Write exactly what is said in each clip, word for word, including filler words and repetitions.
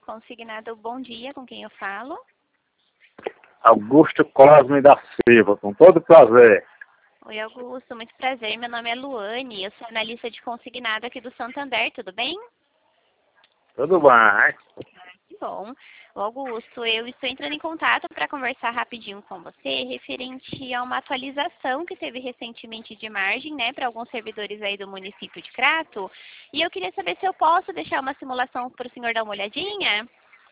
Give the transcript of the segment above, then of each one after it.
Consignado, bom dia, com quem eu falo? Augusto Cosme da Silva, com todo prazer. Oi, Augusto, muito prazer. Meu nome é Luane, eu sou analista de consignado aqui do Santander, tudo bem? Tudo bem? Que bom. Ô, Augusto, eu estou entrando em contato para conversar rapidinho com você referente a uma atualização que teve recentemente de margem, né, para alguns servidores aí do município de Crato. E eu queria saber se eu posso deixar uma simulação para o senhor dar uma olhadinha.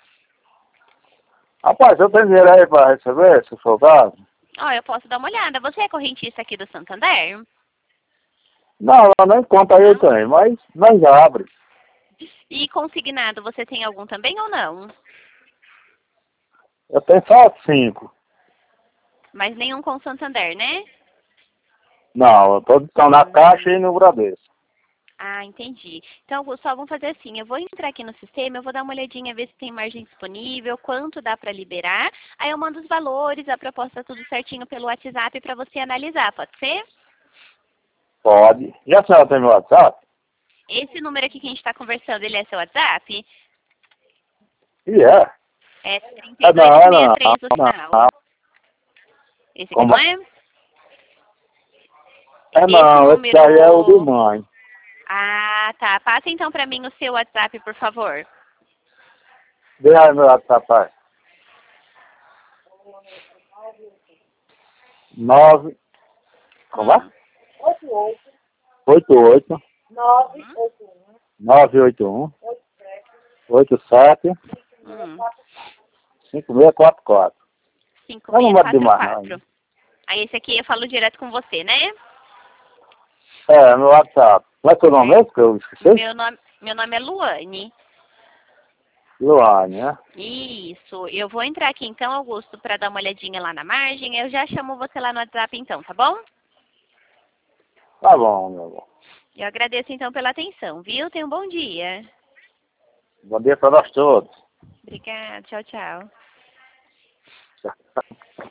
Rapaz, eu tenho dinheiro aí para receber, se for o caso? Ó, eu posso dar uma olhada. Você é correntista aqui do Santander? Não, não, nem conta aí eu tenho, mas nós abre. E consignado, você tem algum também ou não? Eu tenho só cinco. Mas nenhum com Santander, né? Não, todos estão na Caixa e no Bradesco. Ah, entendi. Então, Augusto, só vamos fazer assim, eu vou entrar aqui no sistema, eu vou dar uma olhadinha, ver se tem margem disponível, quanto dá para liberar. Aí eu mando os valores, a proposta tudo certinho pelo WhatsApp para você analisar, pode ser? Pode. E a senhora tem meu WhatsApp? Esse número aqui que a gente está conversando, ele é seu WhatsApp? E é. É trinta É e dois não, é sessenta não. e três o não, final. não. Esse aqui Como? não é? É Esse não, esse aí é o de número... mãe. Ah, tá. Passa então para mim o seu WhatsApp, por favor. Dê aí meu WhatsApp aí. Nove. Como é? Hum. Oito oito. Uhum. Nove oito um. Oito sete. Hum. Cinco seis quatro quatro. cinco Não é seis número quatro demais, não. quatro. Aí esse aqui eu falo direto com você, né? É, meu WhatsApp. Como é seu nome mesmo que eu esqueci? Meu nome, meu nome é Luane. Luane, né? Isso. Eu vou entrar aqui então, Augusto, para dar uma olhadinha lá na margem. Eu já chamo você lá no WhatsApp então, tá bom? Tá bom, meu bom. Eu agradeço então pela atenção, viu? Tenha um bom dia. Bom dia para nós todos. Obrigada. Tchau, tchau.